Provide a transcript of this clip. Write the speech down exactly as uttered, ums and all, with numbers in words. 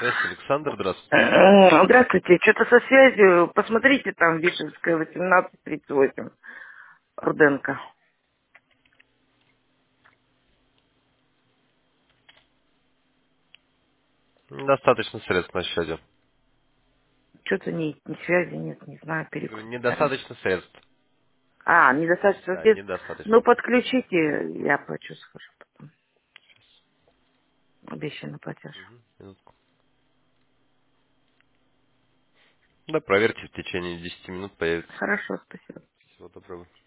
Связь, Александр, здравствуйте. Э, Здравствуйте. Что-то со связью. Посмотрите, там Вишенская, восемнадцать тридцать восемь. Руденко. Недостаточно средств на счете. Что-то ни, ни связи нет, не знаю, Говорю, перекуп, наверное. недостаточно средств. А, недостаточно Да, средств. недостаточно. Ну, подключите, я плачу, схожу потом. Обещанный платеж. Мгм, минутку. Да, проверьте, в течение десяти минут появится. Хорошо, спасибо. Всего доброго.